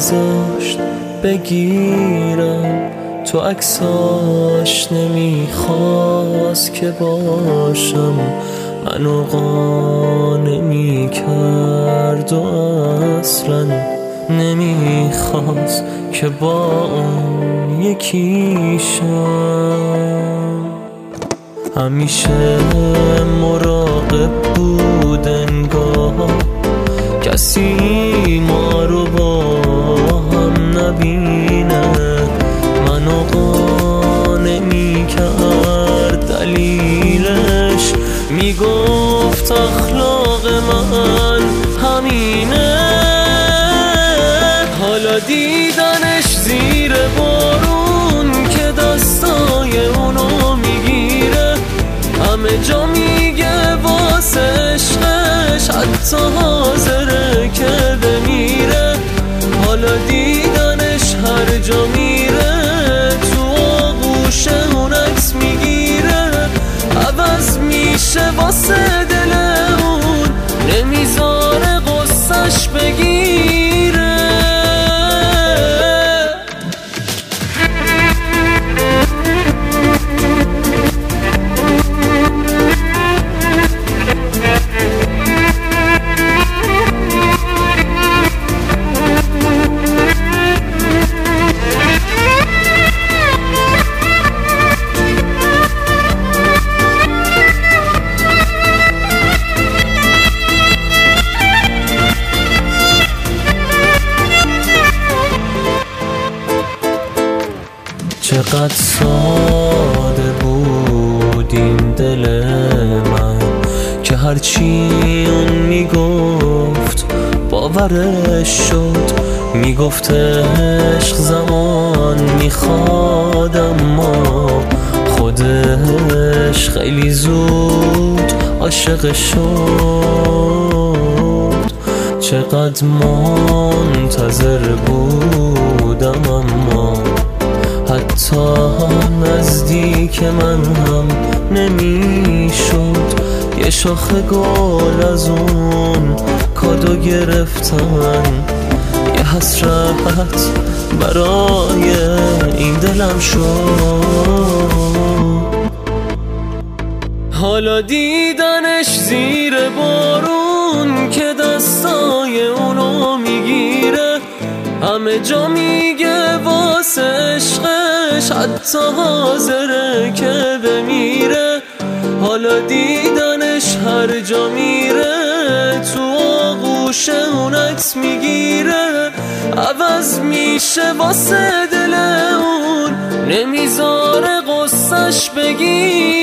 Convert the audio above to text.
نمیذاشت بگیرم، تو عکساش نمیخواست که باشم، منو قانع میکرد و اصلا نمیخواست که با اون یکیشم. همیشه مراقب بود انگار کسی ما رو با هم نبینه، منو قانع میکرد دلیلش میگفت اخلاق من همینه. حالا دیدنش زیر بارون که دستای اونو میگیره، همه جا میگه واسه عشقش حتی حاضره که بمیره. حالا دیدنش هر جا میره تو آغوش اون عکس میگیره، عوض میشه واسه دل اون، نمیذاره غصش بگیره. چقدر ساده بود این دل من که هرچی اون میگفت باورش شد. میگفت عشق زمان میخواد اما خودش خیلی زود عاشق شد. چقدر منتظر بودم اما حتی نزدیک من هم نمیشد. یه شاخه گل از اون کادو گرفتن، یه حسرت برای این دلم شد. حالا دیدنش زیر بارون که دستای اونو میگیره، همه جا میگه واسه عشقش حتی حاضره که بمیره. حالا دیدنش هر جا میره تو آغوش اون عکس میگیره، عوض میشه واسه دل اون، نمیذاره غصش بگیره.